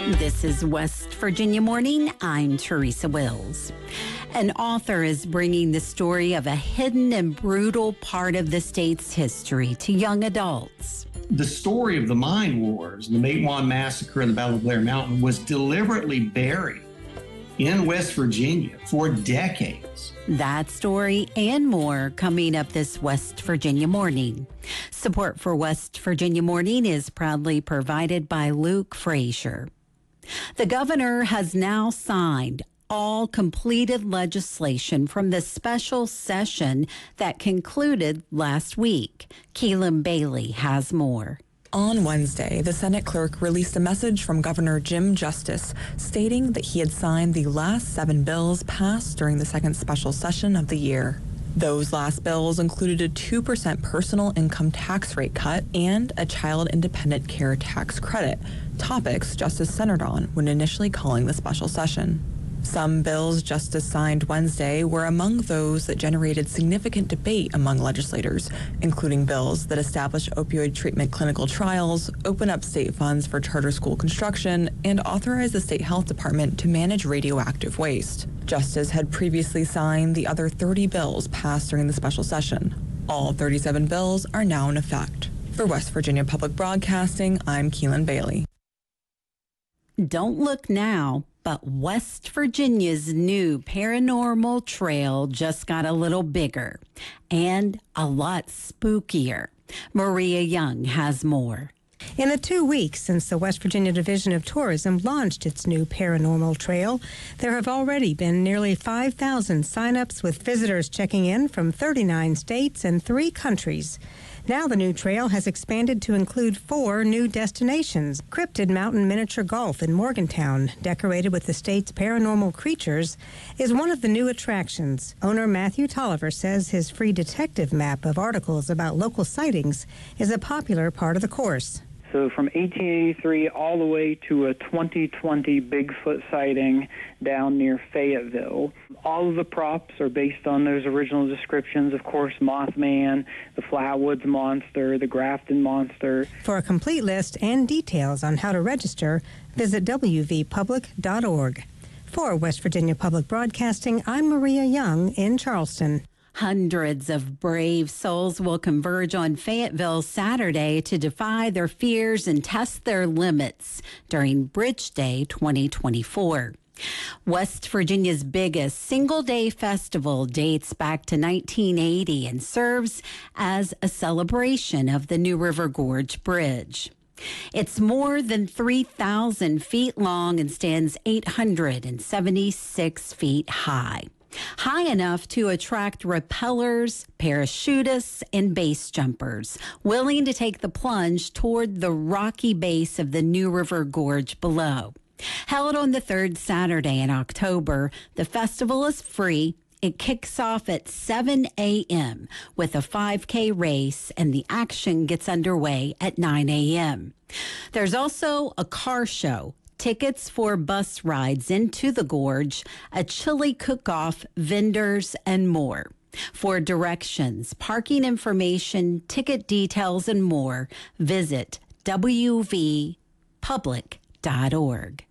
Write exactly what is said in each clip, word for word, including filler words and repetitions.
This is West Virginia Morning. I'm Teresa Wills. An author is bringing the story of a hidden and brutal part of the state's history to young adults. The story of the Mine Wars and the Matewan Massacre and the Battle of Blair Mountain was deliberately buried in West Virginia for decades. That story and more coming up this West Virginia Morning. Support for West Virginia Morning is proudly provided by Luke Frazier. The governor has now signed all completed legislation from the special session that concluded last week. Keelan Bailey has more. On Wednesday, the Senate clerk released a message from Governor Jim Justice stating that he had signed the last seven bills passed during the second special session of the year. Those last bills included a two percent personal income tax rate cut and a child independent care tax credit, topics Justice centered on when initially calling the special session. Some bills Justice signed Wednesday were among those that generated significant debate among legislators, including bills that establish opioid treatment clinical trials, open up state funds for charter school construction, and authorize the state health department to manage radioactive waste. Justice had previously signed the other thirty bills passed during the special session. All thirty-seven bills are now in effect. For West Virginia Public Broadcasting, I'm Keelan Bailey. Don't look now, but West Virginia's new paranormal trail just got a little bigger and a lot spookier. Maria Young has more. In the two weeks since the West Virginia Division of Tourism launched its new paranormal trail, there have already been nearly five thousand sign-ups with visitors checking in from thirty-nine states and three countries. Now the new trail has expanded to include four new destinations. Cryptid Mountain Miniature Golf in Morgantown, decorated with the state's paranormal creatures, is one of the new attractions. Owner Matthew Tolliver says his free detective map of articles about local sightings is a popular part of the course. So from eighteen eighty-three all the way to a twenty twenty Bigfoot sighting down near Fayetteville. All of the props are based on those original descriptions. Of course, Mothman, the Flatwoods Monster, the Grafton Monster. For a complete list and details on how to register, visit w v public dot org. For West Virginia Public Broadcasting, I'm Maria Young in Charleston. Hundreds of brave souls will converge on Fayetteville Saturday to defy their fears and test their limits during Bridge Day twenty twenty-four. West Virginia's biggest single-day festival dates back to nineteen eighty and serves as a celebration of the New River Gorge Bridge. It's more than three thousand feet long and stands eight hundred seventy-six feet high. High enough to attract rappellers, parachutists, and base jumpers willing to take the plunge toward the rocky base of the New River Gorge below. Held on the third Saturday in October, the festival is free. It kicks off at seven a.m. with a five K race, and the action gets underway at nine a.m. There's also a car show, tickets for bus rides into the gorge, a chili cook-off, vendors, and more. For directions, parking information, ticket details, and more, visit w v public dot org.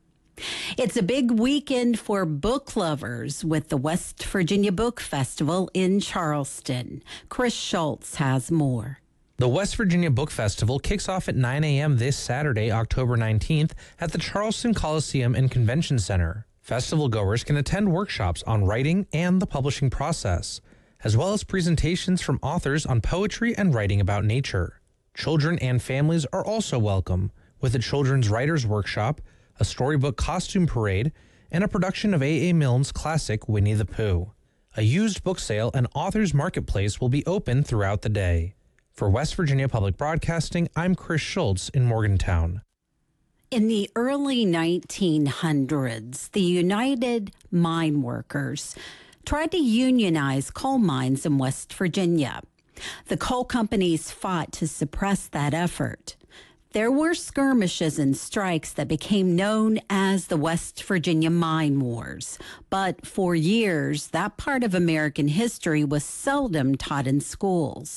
It's a big weekend for book lovers with the West Virginia Book Festival in Charleston. Chris Schultz has more. The West Virginia Book Festival kicks off at nine a.m. this Saturday, October nineteenth, at the Charleston Coliseum and Convention Center. Festival goers can attend workshops on writing and the publishing process, as well as presentations from authors on poetry and writing about nature. Children and families are also welcome, with a children's writers workshop, a storybook costume parade, and a production of A A. Milne's classic Winnie the Pooh. A used book sale and author's marketplace will be open throughout the day. For West Virginia Public Broadcasting, I'm Chris Schultz in Morgantown. In the early nineteen hundreds, the United Mine Workers tried to unionize coal mines in West Virginia. The coal companies fought to suppress that effort. There were skirmishes and strikes that became known as the West Virginia Mine Wars. But for years, that part of American history was seldom taught in schools.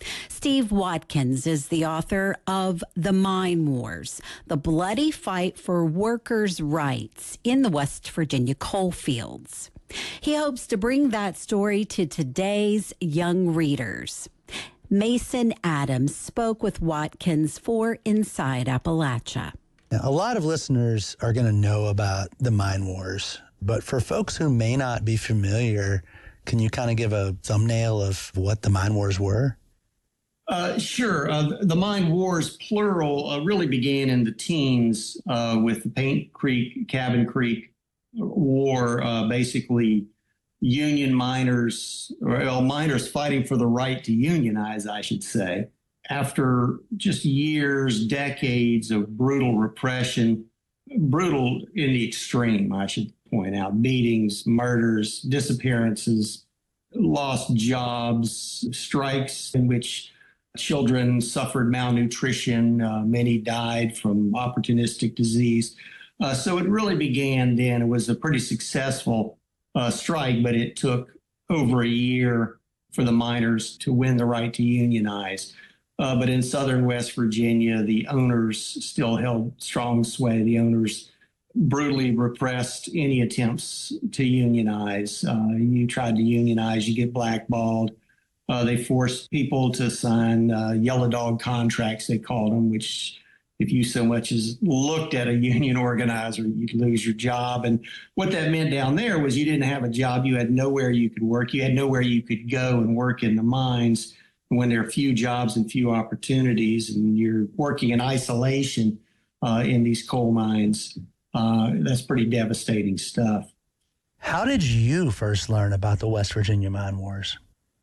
Steve Watkins is the author of The Mine Wars, the bloody fight for workers' rights in the West Virginia coal fields. He hopes to bring that story to today's young readers. Mason Adams spoke with Watkins for Inside Appalachia. Now, a lot of listeners are going to know about the Mine Wars, but for folks who may not be familiar, can you kind of give a thumbnail of what the Mine Wars were? Uh, sure. Uh, the Mine Wars, plural, uh, really began in the teens uh, with the Paint Creek, Cabin Creek War, uh, basically union miners, or well, miners fighting for the right to unionize, I should say. After just years, decades of brutal repression, brutal in the extreme, I should point out, beatings, murders, disappearances, lost jobs, strikes in which children suffered malnutrition. Uh, many died from opportunistic disease. Uh, so it really began then. It was a pretty successful uh, strike, but it took over a year for the miners to win the right to unionize. Uh, but in southern West Virginia, the owners still held strong sway. The owners brutally repressed any attempts to unionize. Uh, you tried to unionize, you get blackballed. Uh, they forced people to sign uh, yellow dog contracts, they called them, which if you so much as looked at a union organizer, you'd lose your job. And what that meant down there was you didn't have a job. You had nowhere you could work. You had nowhere you could go and work in the mines when there are few jobs and few opportunities, and you're working in isolation uh, in these coal mines. Uh, that's pretty devastating stuff. How did you first learn about the West Virginia Mine Wars?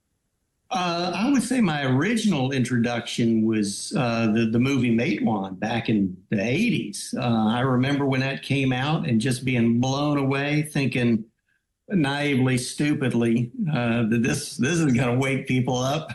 Uh, I would say my original introduction was uh, the, the movie Matewan back in the eighties. Uh, I remember when that came out and just being blown away, thinking naively, stupidly, uh, that this, this is going to wake people up.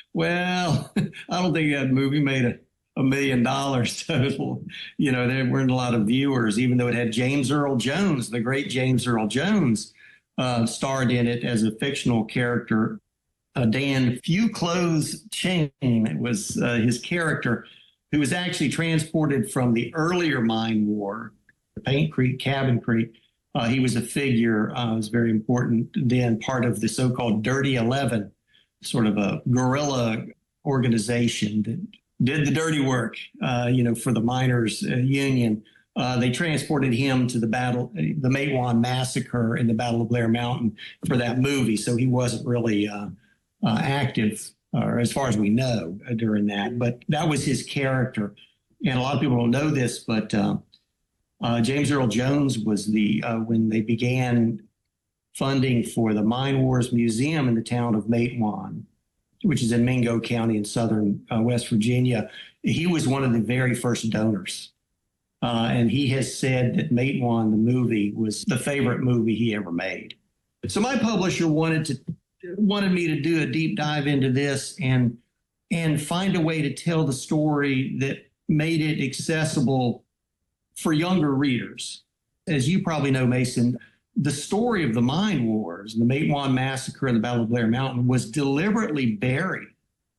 Well, I don't think that movie made a, a million dollars total. You know, there weren't a lot of viewers, even though it had James Earl Jones, the great James Earl Jones, uh, starred in it as a fictional character. Uh, Dan Few Clothes Chain was uh, his character, who was actually transported from the earlier mine war, the Paint Creek, Cabin Creek. Uh, he was a figure, uh, was very important then, part of the so-called Dirty Eleven, sort of a guerrilla organization that did the dirty work, uh, you know, for the miners' uh, union. Uh, they transported him to the battle, the Matewan massacre in the Battle of Blair Mountain for that movie. So he wasn't really uh, uh, active, or as far as we know, uh, during that. But that was his character. And a lot of people don't know this, but uh, uh, James Earl Jones was the, uh, when they began funding for the Mine Wars Museum in the town of Matewan, which is in Mingo County in southern uh, West Virginia, he was one of the very first donors. Uh, and he has said that Matewan, the movie, was the favorite movie he ever made. So my publisher wanted to wanted me to do a deep dive into this and and find a way to tell the story that made it accessible for younger readers. As you probably know, Mason, the story of the Mine Wars, the Matewan Massacre and the Battle of Blair Mountain, was deliberately buried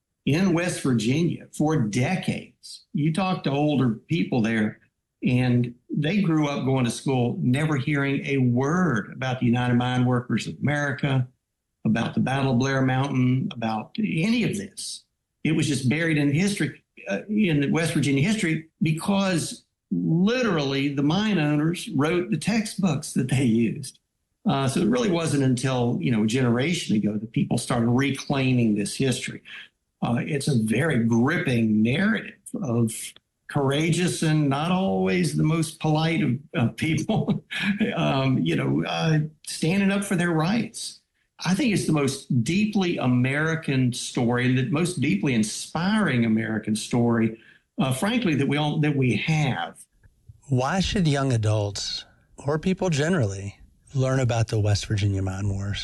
in West Virginia for decades. You talk to older people there, and they grew up going to school, never hearing a word about the United Mine Workers of America, about the Battle of Blair Mountain, about any of this. It was just buried in history, uh, in West Virginia history, because literally the mine owners wrote the textbooks that they used. Uh, so it really wasn't until, you know, a generation ago that people started reclaiming this history. Uh, it's a very gripping narrative of courageous and not always the most polite of, of people, um, you know, uh, standing up for their rights. I think it's the most deeply American story and the most deeply inspiring American story, uh, frankly, that we all that we have. Why should young adults, or people generally, learn about the West Virginia Mine Wars?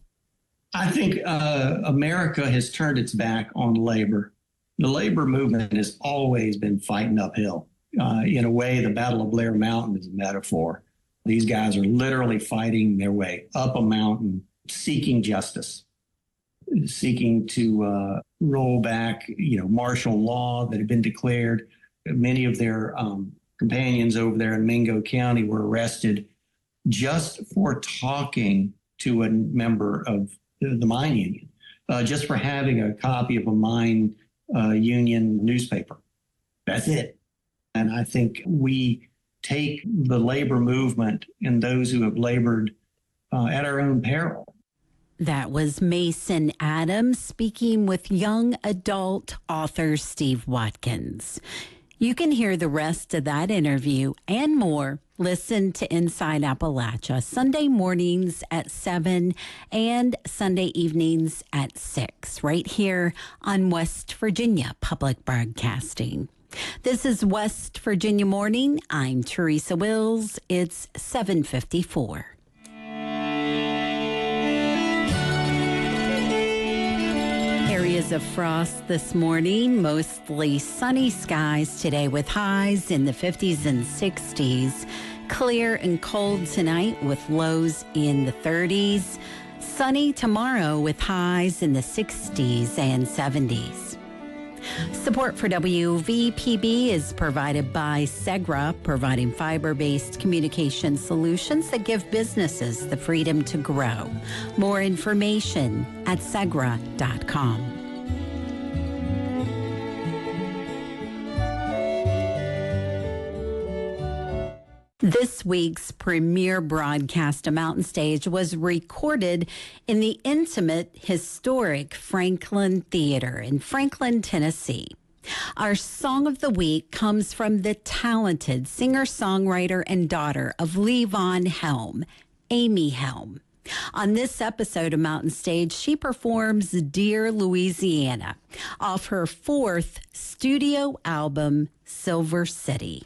I think uh, America has turned its back on labor. The labor movement has always been fighting uphill. Uh, in a way, the Battle of Blair Mountain is a metaphor. These guys are literally fighting their way up a mountain, seeking justice. seeking to uh, roll back, you know, martial law that had been declared. Many of their um, companions over there in Mingo County were arrested just for talking to a member of the, the mine union, uh, just for having a copy of a mine uh, union newspaper. That's it. And I think we take the labor movement and those who have labored uh, at our own peril. That was Mason Adams speaking with young adult author Steve Watkins. You can hear the rest of that interview and more. Listen to Inside Appalachia Sunday mornings at seven and Sunday evenings at six, right here on West Virginia Public Broadcasting. This is West Virginia Morning. I'm Teresa Wills. It's seven fifty-four. Areas of frost this morning, mostly sunny skies today with highs in the fifties and sixties. Clear and cold tonight with lows in the thirties. Sunny tomorrow with highs in the sixties and seventies. Support for W V P B is provided by Segra, providing fiber-based communication solutions that give businesses the freedom to grow. More information at segra dot com. This week's premiere broadcast of Mountain Stage was recorded in the intimate, historic Franklin Theater in Franklin, Tennessee. Our song of the week comes from the talented singer-songwriter and daughter of Levon Helm, Amy Helm. On this episode of Mountain Stage, she performs Dear Louisiana off her fourth studio album, Silver City.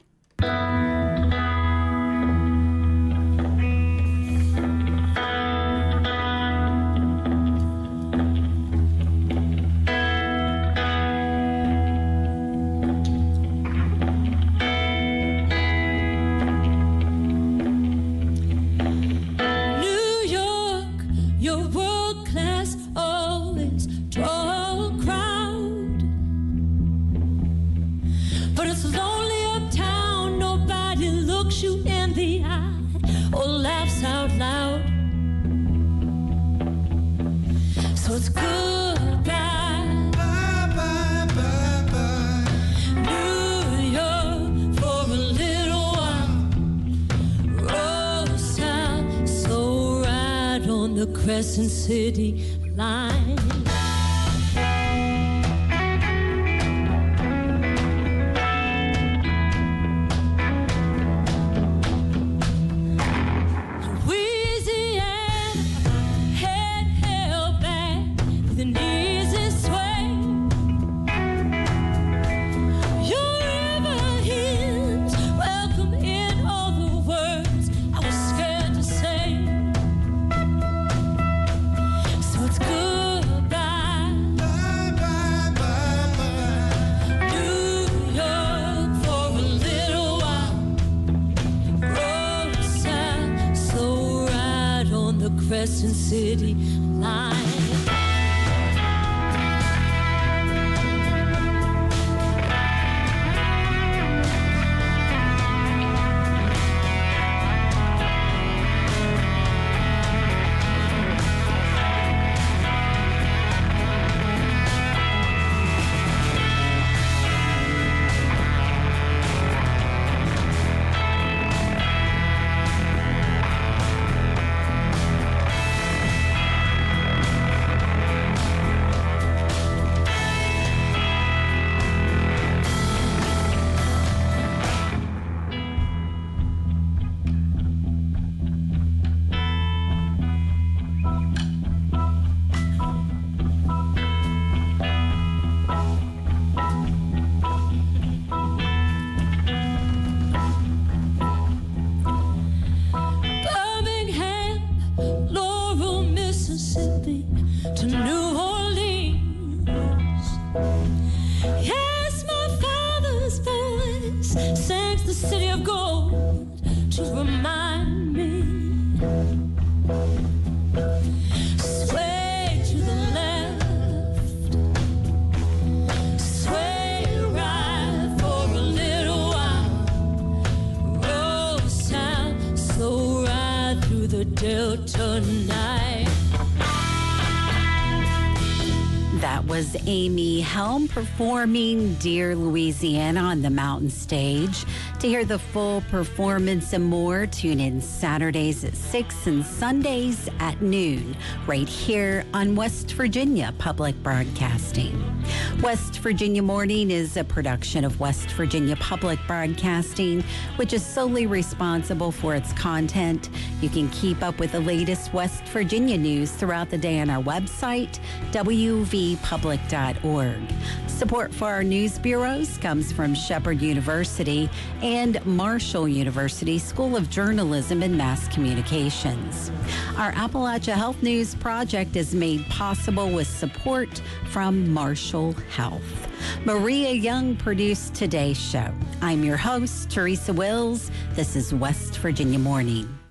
It's goodbye, bye, bye, bye, bye. New York for a little while. Roll south, so right on the Crescent City line. Crescent City line. Sway to the left. Delta night. That was Amy Helm performing Dear Louisiana on the Mountain Stage. To hear the full performance and more, tune in Saturdays at six and Sundays at noon, right here on West Virginia Public Broadcasting. West Virginia Morning is a production of West Virginia Public Broadcasting, which is solely responsible for its content. You can keep up with the latest West Virginia news throughout the day on our website, w v public dot org. Support for our news bureaus comes from Shepherd University and Marshall University School of Journalism and Mass Communications. Our Appalachia Health News Project is made possible with support from Marshall Health. Maria Young produced today's show. I'm your host, Teresa Wills. This is West Virginia Morning.